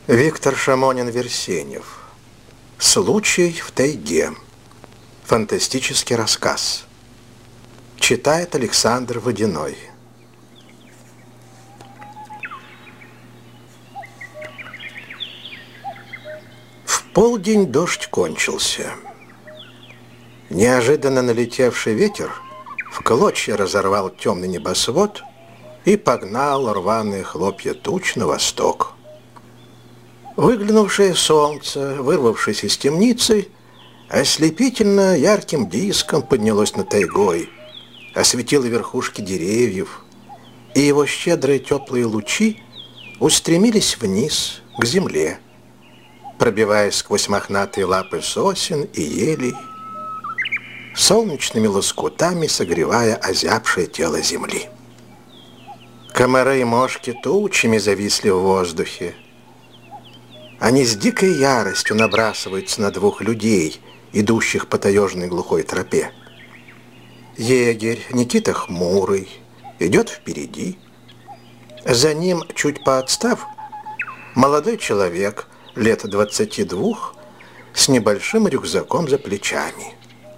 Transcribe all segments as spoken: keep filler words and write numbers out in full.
Виктор Шамонин-Версенев. Случай в тайге. Фантастический рассказ. Читает Александр Водяной. В полдень дождь кончился. Неожиданно налетевший ветер в клочья разорвал темный небосвод и погнал рваные хлопья туч на восток. Выглянувшее солнце, вырвавшись из темницы, ослепительно ярким диском поднялось над тайгой, осветило верхушки деревьев, и его щедрые теплые лучи устремились вниз, к земле, пробиваясь сквозь мохнатые лапы сосен и елей, солнечными лоскутами согревая озябшее тело земли. Комары и мошки тучами зависли в воздухе. Они с дикой яростью набрасываются на двух людей, идущих по таежной глухой тропе. Егерь Никита Хмурый идет впереди. За ним, чуть поотстав, молодой человек лет двадцати двух с небольшим рюкзаком за плечами.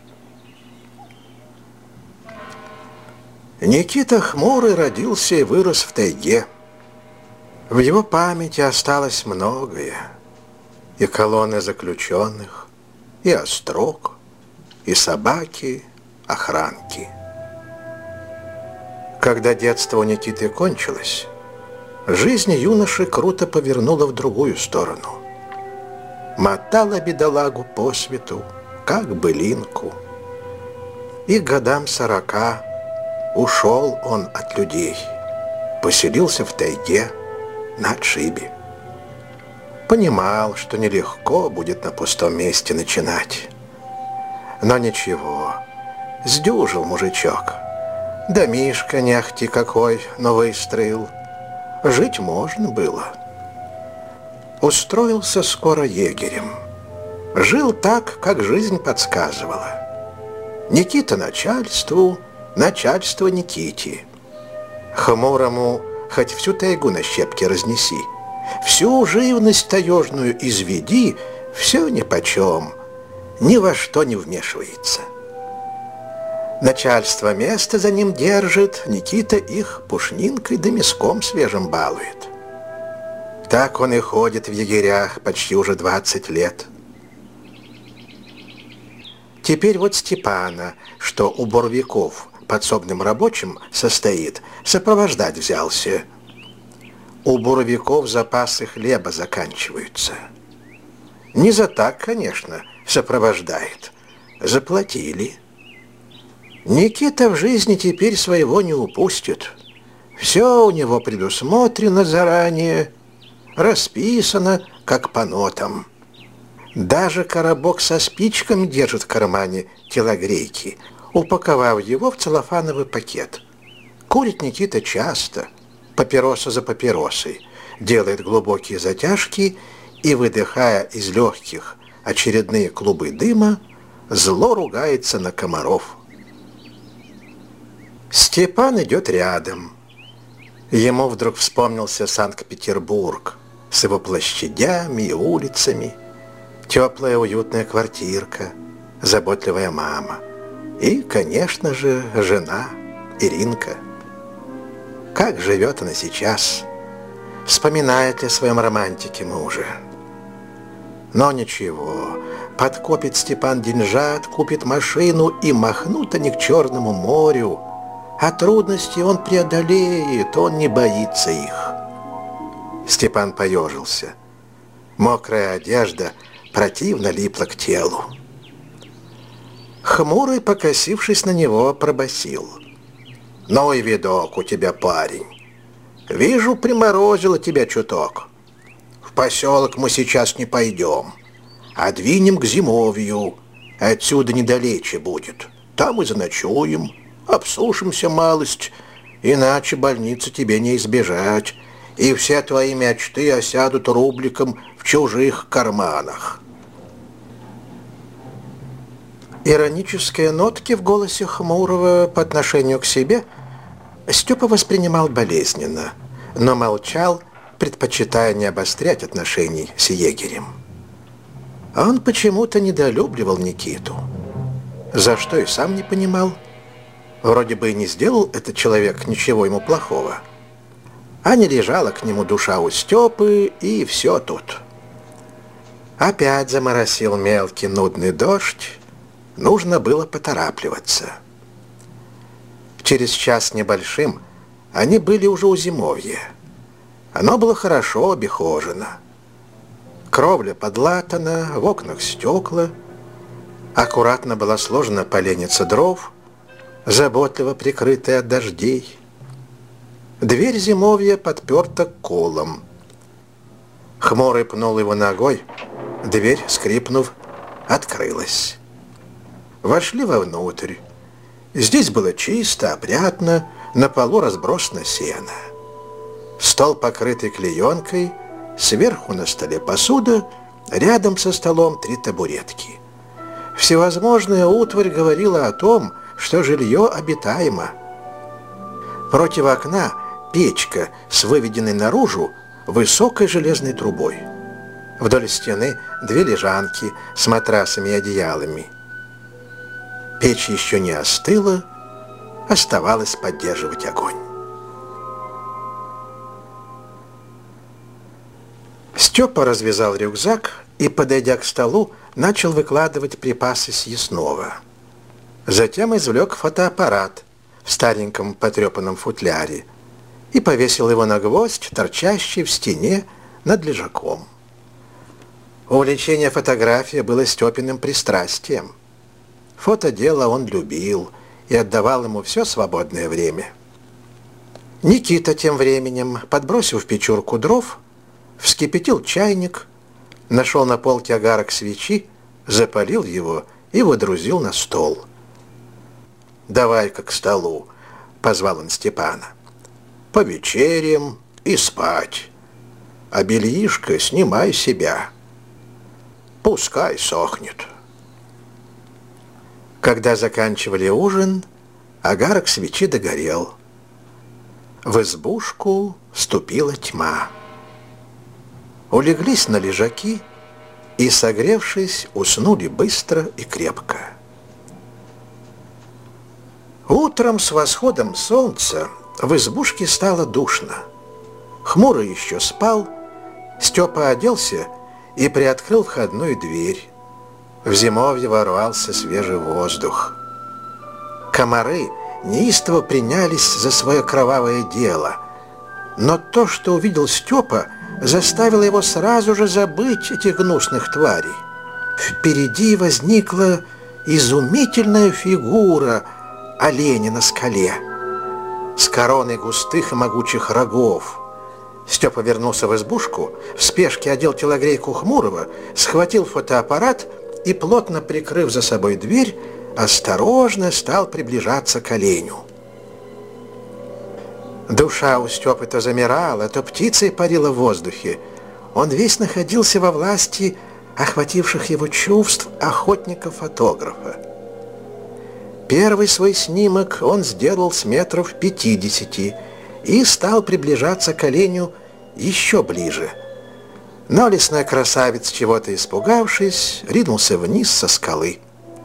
Никита Хмурый родился и вырос в тайге. В его памяти осталось многое. И колонны заключенных, и острог, и собаки, охранки. Когда детство у Никиты кончилось, жизнь юноши круто повернула в другую сторону. Мотала бедолагу по свету, как былинку. И к годам сорока ушел он от людей, поселился в тайге на отшибе. Понимал, что нелегко будет на пустом месте начинать. Но ничего, сдюжил мужичок. Домишко не ахти какой, но выстроил. Жить можно было. Устроился скоро егерем. Жил так, как жизнь подсказывала. Никита начальству, начальство Никите. Хмурому хоть всю тайгу на щепки разнеси, всю живность таежную изведи, все нипочем, ни во что не вмешивается. Начальство место за ним держит, Никита их пушнинкой да мяском свежим балует. Так он и ходит в егерях почти уже двадцать лет. Теперь вот Степана, что у Боровиков подсобным рабочим состоит, сопровождать взялся. У буровиков запасы хлеба заканчиваются. Не за так, конечно, сопровождает. Заплатили. Никита в жизни теперь своего не упустит. Все у него предусмотрено заранее, расписано, как по нотам. Даже коробок со спичками держит в кармане телогрейки, упаковав его в целлофановый пакет. Курит Никита часто, папироса за папиросой, делает глубокие затяжки и, выдыхая из легких очередные клубы дыма, зло ругается на комаров. Степан идет рядом. Ему вдруг вспомнился Санкт-Петербург с его площадями и улицами, теплая уютная квартирка, заботливая мама и, конечно же, жена Иринка. Как живет она сейчас? Вспоминает ли о своем романтике мужа? Но ничего, подкопит Степан деньжат, купит машину и махнут они к Черному морю. А трудности он преодолеет, он не боится их. Степан поежился. Мокрая одежда противно липла к телу. Хмурый, покосившись на него, пробасил: «Ну и видок у тебя, парень. Вижу, приморозило тебя чуток. В поселок мы сейчас не пойдем, а двинем к зимовью. Отсюда недалече будет. Там и заночуем, обсушимся малость, иначе больницы тебе не избежать, и все твои мечты осядут рубликом в чужих карманах». Иронические нотки в голосе Хмурого по отношению к себе Степа воспринимал болезненно, но молчал предпочитая не обострять отношений с егерем. А он почему-то недолюбливал Никиту, за что и сам не понимал. Вроде бы и не сделал этот человек ничего ему плохого, а не лежала к нему душа у Степы, и все тут. Опять заморосил мелкий нудный дождь, нужно было поторапливаться. Через час небольшим они были уже у зимовья. Оно было хорошо обихожено. Кровля подлатана, в окнах стекла, аккуратно была сложена поленница дров, заботливо прикрытая от дождей. Дверь зимовья подперта колом. Хмурый пнул его ногой, дверь, скрипнув, открылась. Вошли вовнутрь. Здесь было чисто, опрятно, на полу разбросано сено. Стол, покрытый клеенкой, сверху на столе посуда, рядом со столом три табуретки. Всевозможная утварь говорила о том, что жилье обитаемо. Против окна печка с выведенной наружу высокой железной трубой. Вдоль стены две лежанки с матрасами и одеялами. Печь еще не остыла, оставалось поддерживать огонь. Степа развязал рюкзак и, подойдя к столу, начал выкладывать припасы съестного. Затем извлек фотоаппарат в стареньком потрепанном футляре и повесил его на гвоздь, торчащий в стене над лежаком. Увлечение фотографией было Степиным пристрастием. Фотодело он любил и отдавал ему все свободное время. Никита тем временем, подбросив в печурку дров, вскипятил чайник, нашел на полке огарок свечи, запалил его и водрузил на стол. «Давай-ка к столу», — позвал он Степана. «Повечерям и спать. А бельишко снимай себя. Пускай сохнет». Когда заканчивали ужин, огарок свечи догорел. В избушку вступила тьма. Улеглись на лежаки и, согревшись, уснули быстро и крепко. Утром с восходом солнца в избушке стало душно. Хмурый еще спал, Степа оделся и приоткрыл входную дверь. В зимовье ворвался свежий воздух. Комары неистово принялись за свое кровавое дело, но то, что увидел Степа, заставило его сразу же забыть этих гнусных тварей. Впереди возникла изумительная фигура оленя на скале с короной густых и могучих рогов. Степа вернулся в избушку, в спешке одел телогрейку Хмурого, схватил фотоаппарат и, плотно прикрыв за собой дверь, осторожно стал приближаться к оленю. Душа у Степы то замирала, то птицей парила в воздухе. Он весь находился во власти охвативших его чувств охотника-фотографа. Первый свой снимок он сделал с метров пятидесяти и стал приближаться к оленю еще ближе. Но лесной красавец, чего-то испугавшись, ринулся вниз со скалы.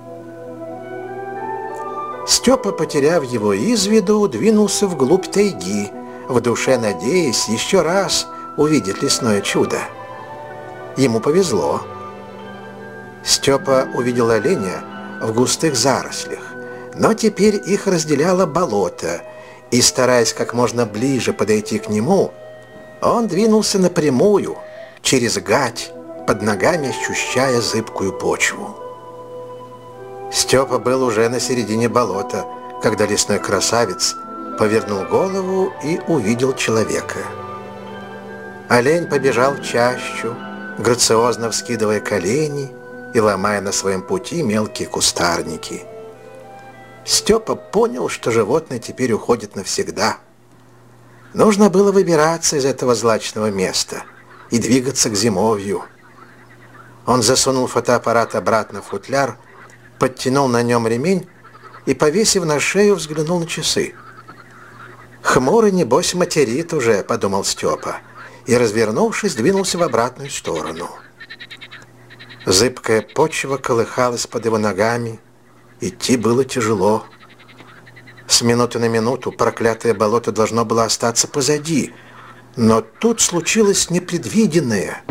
Степа, потеряв его из виду, двинулся вглубь тайги, в душе надеясь еще раз увидеть лесное чудо. Ему повезло. Степа увидел оленя в густых зарослях, но теперь их разделяло болото, и, стараясь как можно ближе подойти к нему, он двинулся напрямую, через гать, под ногами ощущая зыбкую почву. Степа был уже на середине болота, когда лесной красавец повернул голову и увидел человека. Олень побежал в чащу, грациозно вскидывая колени и ломая на своем пути мелкие кустарники. Степа понял, что животное теперь уходит навсегда. Нужно было выбираться из этого злачного места и двигаться к зимовью. Он засунул фотоаппарат обратно в футляр, подтянул на нем ремень и, повесив на шею, взглянул на часы. «Хмурый, небось, материт уже», — подумал Степа, и, развернувшись, двинулся в обратную сторону. Зыбкая почва колыхалась под его ногами, идти было тяжело. С минуты на минуту проклятое болото должно было остаться позади, но тут случилось непредвиденное.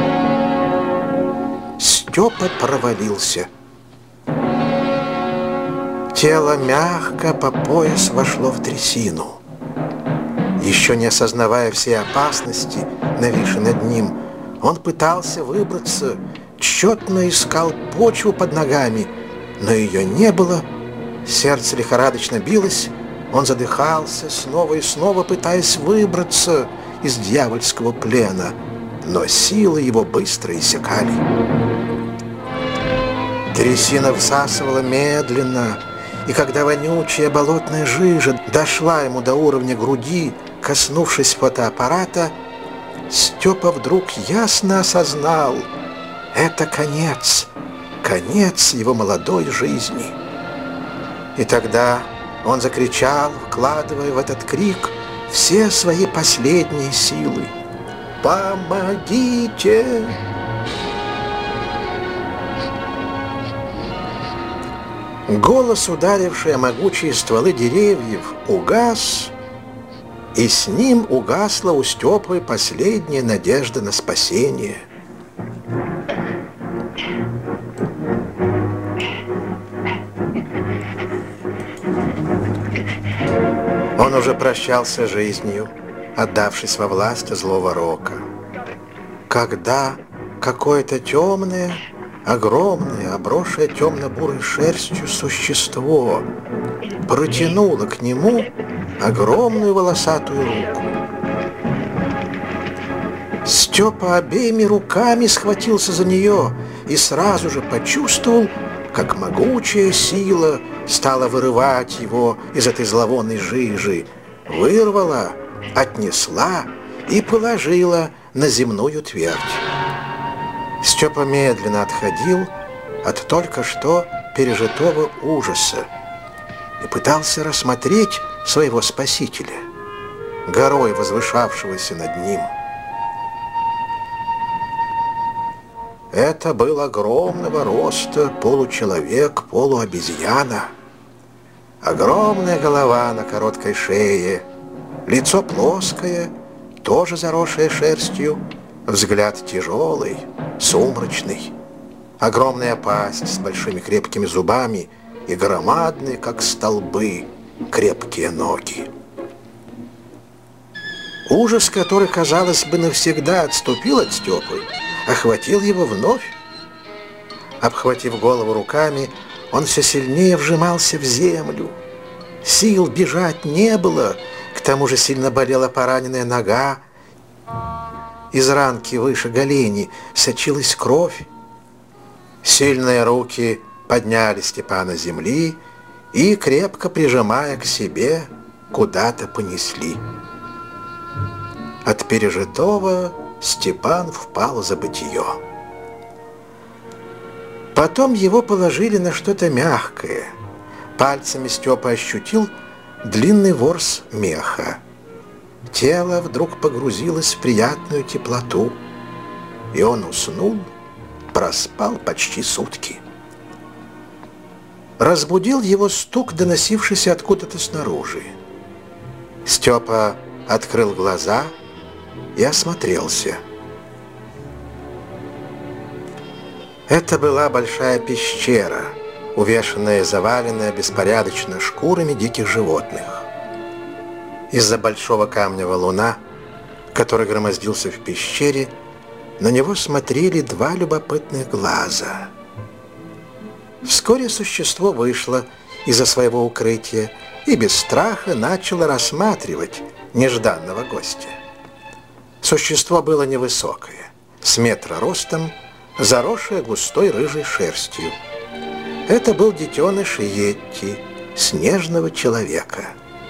Степа провалился. Тело мягко по пояс вошло в трясину. Еще не осознавая всей опасности, нависшей над ним, он пытался выбраться, тщетно искал почву под ногами, но ее не было. Сердце лихорадочно билось, он задыхался, снова и снова пытаясь выбраться из дьявольского плена, но силы его быстро иссякали. Трясина всасывала медленно, и когда вонючая болотная жижа дошла ему до уровня груди, коснувшись фотоаппарата, Степа вдруг ясно осознал — это конец, конец его молодой жизни. И тогда он закричал, вкладывая в этот крик все свои последние силы: «Помогите!» Голос, ударивший о могучие стволы деревьев, угас, и с ним угасла у Степы последняя надежда на спасение. Он уже прощался с жизнью, отдавшись во власть злого рока, когда какое-то темное, огромное, обросшее темно-бурой шерстью существо протянуло к нему огромную волосатую руку. Степа обеими руками схватился за нее и сразу же почувствовал, как могучая сила стала вырывать его из этой зловонной жижи, вырвала, отнесла и положила на земную твердь. Степа медленно отходил от только что пережитого ужаса и пытался рассмотреть своего спасителя, горой возвышавшегося над ним. Это был огромного роста получеловек, полуобезьяна. Огромная голова на короткой шее, лицо плоское, тоже заросшее шерстью, взгляд тяжелый, сумрачный, огромная пасть с большими крепкими зубами и громадные, как столбы, крепкие ноги. Ужас, который, казалось бы, навсегда отступил от Степы, охватил его вновь. Обхватив голову руками, он все сильнее вжимался в землю. Сил бежать не было, к тому же сильно болела пораненная нога. Из ранки выше голени сочилась кровь. Сильные руки подняли Степана с земли и, крепко прижимая к себе, куда-то понесли. От пережитого Степан впал в забытье. Потом его положили на что-то мягкое. Пальцами Степа ощутил длинный ворс меха. Тело вдруг погрузилось в приятную теплоту, и он уснул, проспал почти сутки. Разбудил его стук, доносившийся откуда-то снаружи. Степа открыл глаза и осмотрелся. Это была большая пещера, увешанная и заваленная беспорядочно шкурами диких животных. Из-за большого камня валуна, который громоздился в пещере, на него смотрели два любопытных глаза. Вскоре существо вышло из-за своего укрытия и без страха начало рассматривать нежданного гостя. Существо было невысокое, с метра ростом, заросшее густой рыжей шерстью. Это был детеныш Йетти, снежного человека.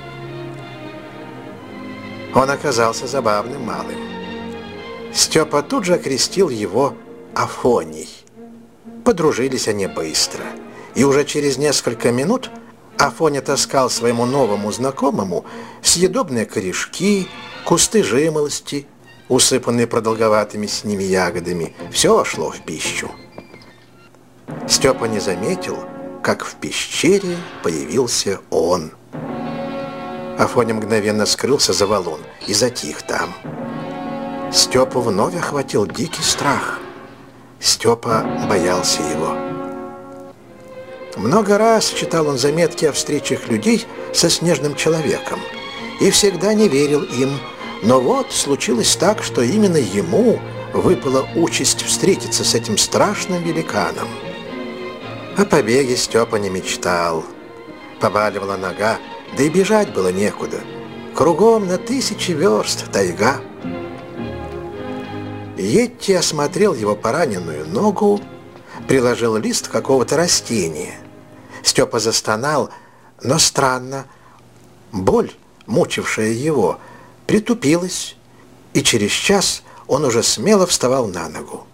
Он оказался забавным малым. Степа тут же окрестил его Афоний. Подружились они быстро, и уже через несколько минут Афоня таскал своему новому знакомому съедобные корешки, кусты жимолости усыпанные продолговатыми синими ягодами, все шло в пищу. Степа не заметил, как в пещере появился он. Афоня мгновенно скрылся за валун и затих там. Степу вновь охватил дикий страх. Степа боялся его. Много раз читал он заметки о встречах людей со снежным человеком и всегда не верил им, но вот случилось так, что именно ему выпала участь встретиться с этим страшным великаном. О побеге Степа не мечтал. Побаливала нога, да и бежать было некуда. Кругом на тысячи верст тайга. Йетти осмотрел его пораненную ногу, приложил лист какого-то растения. Степа застонал, но странно, боль, мучившая его, притупилась, и через час он уже смело вставал на ногу.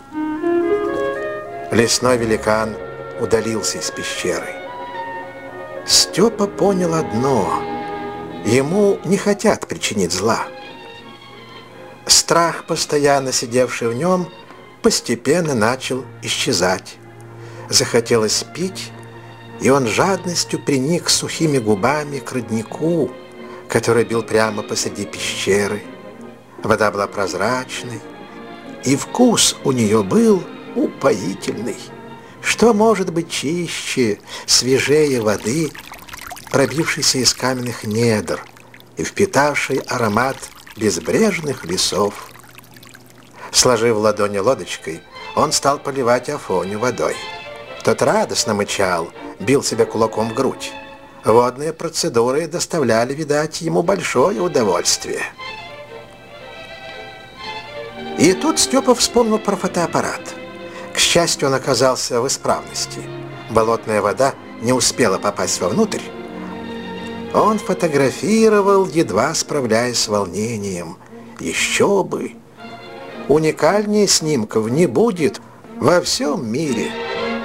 Лесной великан удалился из пещеры. Степа понял одно: ему не хотят причинить зла. Страх, постоянно сидевший в нем, постепенно начал исчезать. Захотелось пить, и он жадностью приник сухими губами к роднику, который бил прямо посреди пещеры. Вода была прозрачной, и вкус у нее был упоительный. Что может быть чище, свежее воды, пробившейся из каменных недр и впитавшей аромат безбрежных лесов? Сложив ладони лодочкой, он стал поливать Афоню водой. Тот радостно мычал, бил себя кулаком в грудь. Водные процедуры доставляли, видать, ему большое удовольствие. И тут Степа вспомнил про фотоаппарат. К счастью, он оказался в исправности. Болотная вода не успела попасть вовнутрь. Он фотографировал, едва справляясь с волнением. Еще бы! Уникальнее снимков не будет во всем мире.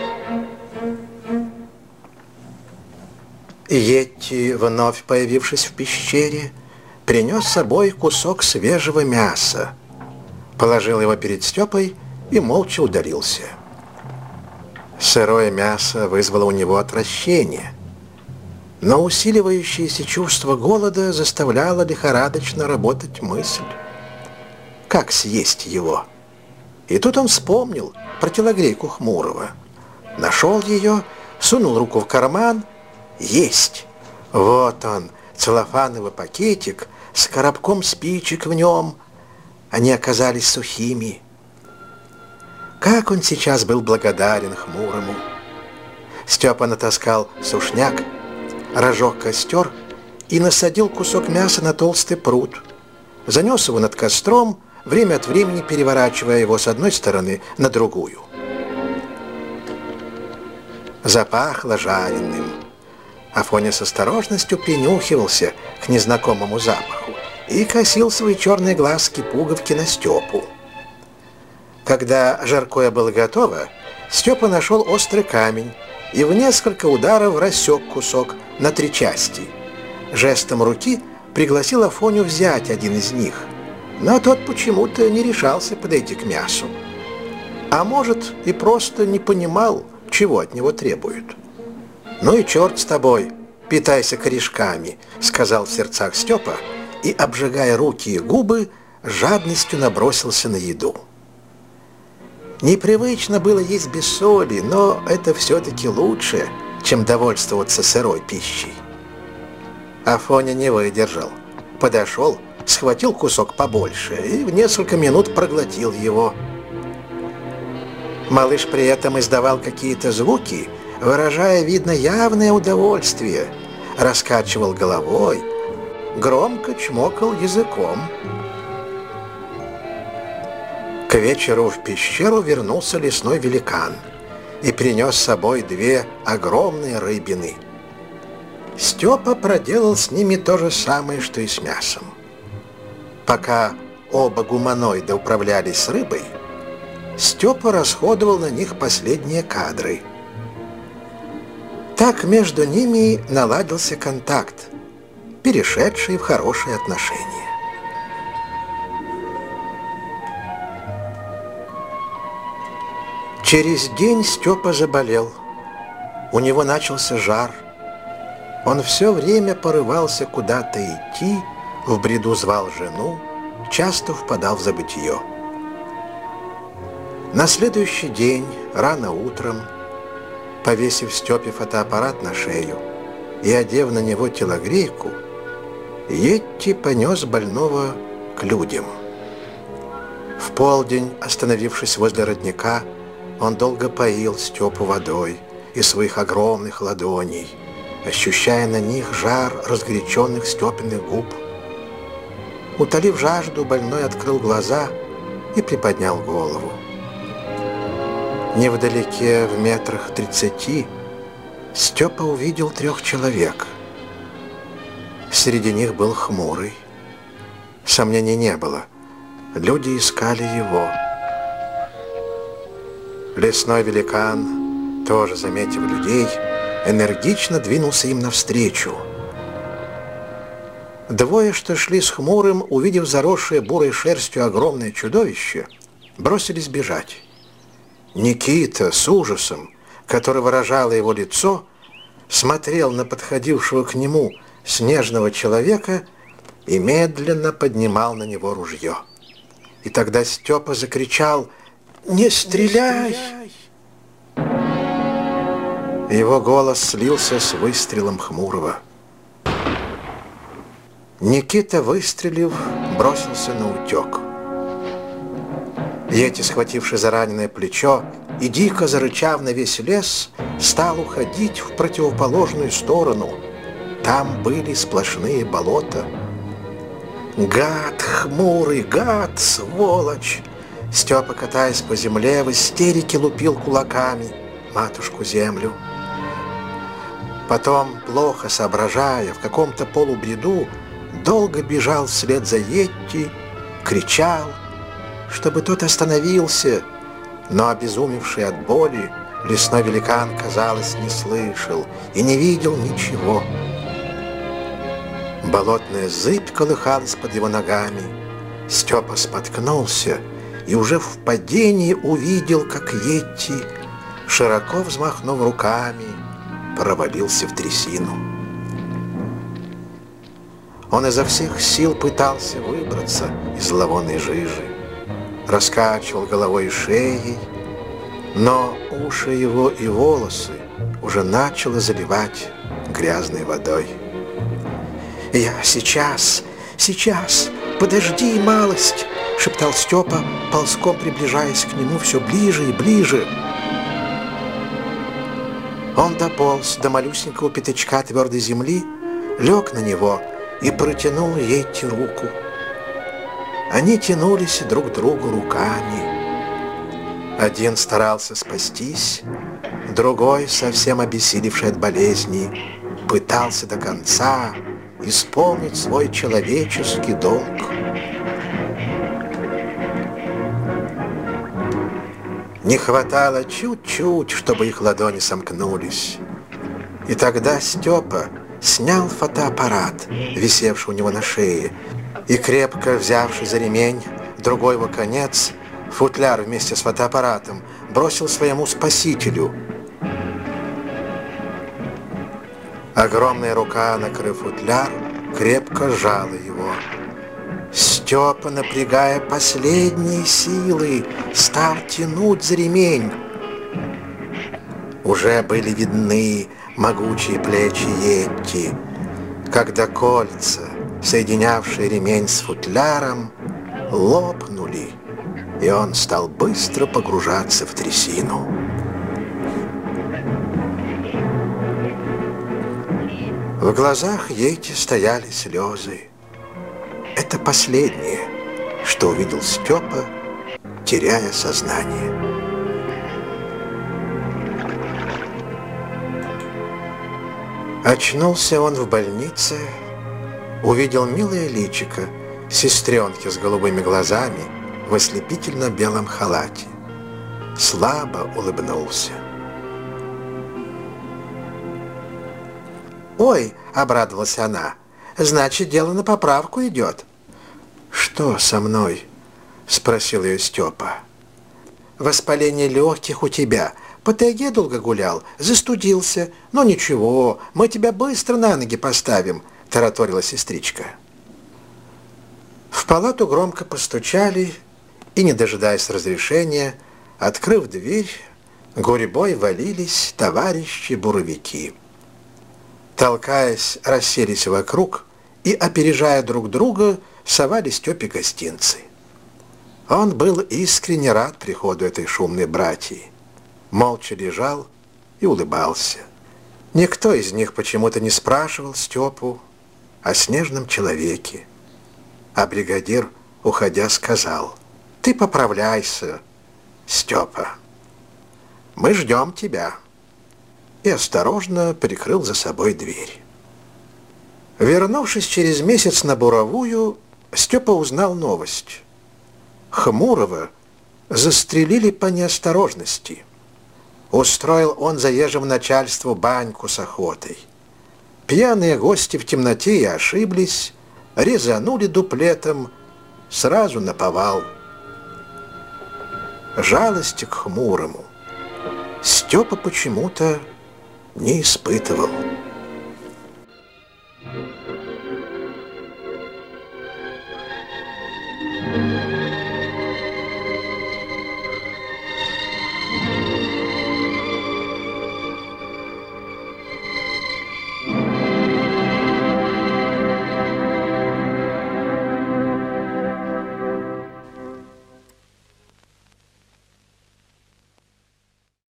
Йетти, вновь появившись в пещере, принес с собой кусок свежего мяса, положил его перед Степой и молча удалился. Сырое мясо вызвало у него отвращение, но усиливающееся чувство голода заставляло лихорадочно работать мысль: как съесть его? И тут он вспомнил про телогрейку Хмурого. Нашел ее, сунул руку в карман. Есть! Вот он, целлофановый пакетик с коробком спичек в нем. Они оказались сухими. Как он сейчас был благодарен Хмурому! Степа натаскал сушняк, разжег костер и насадил кусок мяса на толстый пруд. Занес его над костром, время от времени переворачивая его с одной стороны на другую. Запахло жареным. Афоня с осторожностью принюхивался к незнакомому запаху и косил свои черные глазки-пуговки на Степу. Когда жаркое было готово, Степа нашел острый камень и в несколько ударов рассек кусок на три части. Жестом руки пригласил Афоню взять один из них, но тот почему-то не решался подойти к мясу. А может, и просто не понимал, чего от него требуют. «Ну и черт с тобой, питайся корешками», — сказал в сердцах Степа и, обжигая руки и губы, жадностью набросился на еду. Непривычно было есть без соли, но это все-таки лучше, чем довольствоваться сырой пищей. Афоня не выдержал, подошел, схватил кусок побольше и в несколько минут проглотил его. Малыш при этом издавал какие-то звуки, выражая, видно, явное удовольствие, раскачивал головой, громко чмокал языком. К вечеру в пещеру вернулся лесной великан и принес с собой две огромные рыбины. Степа проделал с ними то же самое, что и с мясом. Пока оба гуманоида управлялись с рыбой, Степа расходовал на них последние кадры. Так между ними наладился контакт, перешедший в хорошие отношения. Через день Степа заболел. У него начался жар. Он все время порывался куда-то идти, в бреду звал жену, часто впадал в забытье. На следующий день, рано утром, повесив Степе фотоаппарат на шею и одев на него телогрейку, Йетти понес больного к людям. В полдень, остановившись возле родника, он долго поил Степу водой из своих огромных ладоней, ощущая на них жар разгоряченных Степиных губ. Утолив жажду, больной открыл глаза и приподнял голову. Невдалеке, в метрах тридцати, Степа увидел трех человек. Среди них был Хмурый. Сомнений не было. Люди искали его. Лесной великан, тоже заметив людей, энергично двинулся им навстречу. Двое, что шли с Хмурым, увидев заросшее бурой шерстью огромное чудовище, бросились бежать. Никита с ужасом, который выражало его лицо, смотрел на подходившего к нему снежного человека и медленно поднимал на него ружье. И тогда Степа закричал: «Не стреляй!» Его голос слился с выстрелом Хмурого. Никита, выстрелив, бросился на утек. Йетти, схвативший за раненое плечо и дико зарычав на весь лес, стал уходить в противоположную сторону. Там были сплошные болота. «Гад, Хмурый, гад, сволочь!» Степа, катаясь по земле, в истерике лупил кулаками матушку землю. Потом, плохо соображая, в каком-то полубреду, долго бежал вслед за Йетти, кричал, чтобы тот остановился, но обезумевший от боли лесной великан, казалось, не слышал и не видел ничего. Болотная зыбь колыхалась под его ногами. Степа споткнулся и уже в падении увидел, как Йетти, широко взмахнув руками, провалился в трясину. Он изо всех сил пытался выбраться из зловонной жижи, раскачивал головой и шеей, но уши его и волосы уже начало заливать грязной водой. «Я сейчас, сейчас, подожди, малость!» — шептал Степа, ползком приближаясь к нему все ближе и ближе. Он дополз до малюсенького пятачка твердой земли, лег на него и протянул Йетти руку. Они тянулись друг к другу руками. Один старался спастись, другой, совсем обессилевший от болезни, пытался до конца исполнить свой человеческий долг. Не хватало чуть-чуть, чтобы их ладони сомкнулись. И тогда Степа снял фотоаппарат, висевший у него на шее, и, крепко взявший за ремень другой его конец, футляр вместе с фотоаппаратом, бросил своему спасителю. Огромная рука, накрыв футляр, крепко сжала его. Степа, напрягая последние силы, стал тянуть за ремень. Уже были видны могучие плечи Йетти, когда кольца, соединявшие ремень с футляром, лопнули, и он стал быстро погружаться в трясину. В глазах Йетти стояли слезы. Это последнее, что увидел Степа, теряя сознание. Очнулся он в больнице, увидел милое личико сестренки с голубыми глазами в ослепительно белом халате. Слабо улыбнулся. «Ой!» — обрадовалась она. «Значит, дело на поправку идет». «Что со мной?» — спросил ее Степа. Воспаление легких у тебя. По тайге долго гулял, застудился. Но ничего, мы тебя быстро на ноги поставим, тараторила сестричка. В палату громко постучали, и, не дожидаясь разрешения, открыв дверь, гурьбой валились товарищи-буровики. Толкаясь, расселись вокруг и, опережая друг друга, совали Степе гостинцы. Он был искренне рад приходу этой шумной братьи. Молча лежал и улыбался. Никто из них почему-то не спрашивал Степу о снежном человеке. А бригадир, уходя, сказал: «Ты поправляйся, Степа. Мы ждем тебя». И осторожно прикрыл за собой дверь. Вернувшись через месяц на буровую, Степа узнал новость. Хмурого застрелили по неосторожности. Устроил он заезжему начальству баньку с охотой. Пьяные гости в темноте и ошиблись, резанули дуплетом сразу наповал. Жалости к Хмурому Степа почему-то не испытывал.